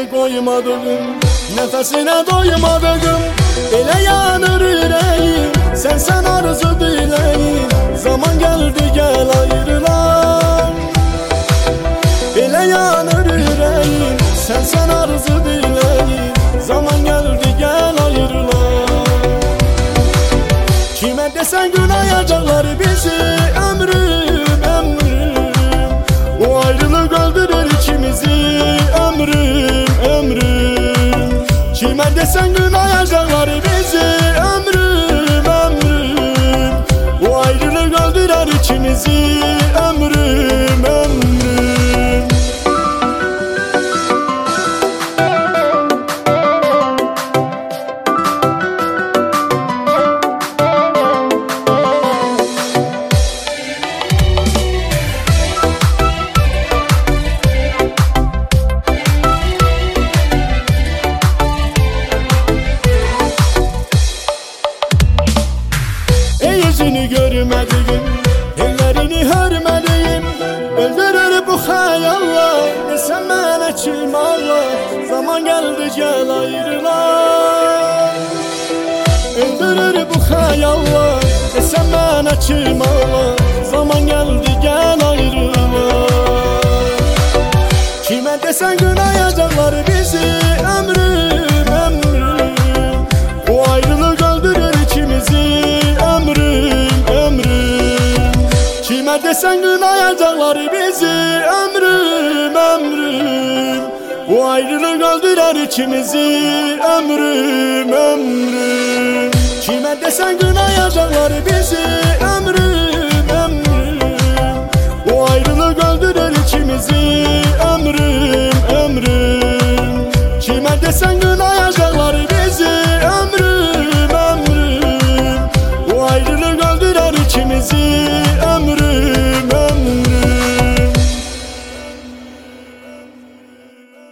elini koymadım, nefesine doymadım. Ele yanır yüreğim, sen arzu dileğim. Zaman geldi gel ayrılan. Ele yanır yüreğim, sen arzu dileğim. Zaman geldi gel ayrılan. Kime desen günayacaklar bizi, ömrüm ömrüm. Bu ayrılık öldürür ikimizi, ömrüm ömrüm. Kime desen günayacaklar bizi, ömrüm ömrüm. Bu ayrılık öldürür ikimizi, ömrüm ömrüm. Yüzünü görmedim, ellerini hörmedim. Öldürür bu hayallar, desem ben açılmalar. Zaman geldi gel ayrılar. Öldürür bu hayallar, desem ben açılmalar. Zaman geldi gel ayrılar. Kime desen günayacaklar bizi, ömrüm ömrüm. Bu ayrılık öldürür ikimizi, ömrüm ömrüm. Kime desen günayacaklar bizi, ömrüm ömrüm. Bu ayrılık öldürür ikimizi, ömrüm ömrüm. Kime desen günayacaklar bizi, ömrüm ömrüm. Bu ayrılık öldürür ikimizi, ömrüm ömrüm. Kime desen